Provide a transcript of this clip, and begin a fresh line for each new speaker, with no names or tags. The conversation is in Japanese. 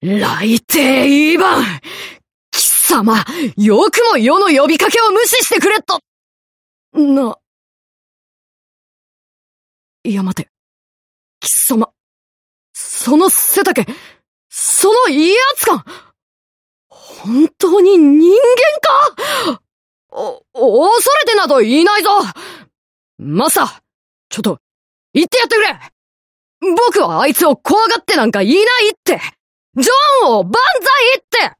来帝イーバン！貴様、よくも世の呼びかけを無視してくれと。いや待て。貴様、その背丈、その威圧感、本当に人間か？恐れてなどいないぞ。マスター、ちょっと、言ってやってくれ。僕はあいつを怖がってなんかいないって。ジョンを万歳って。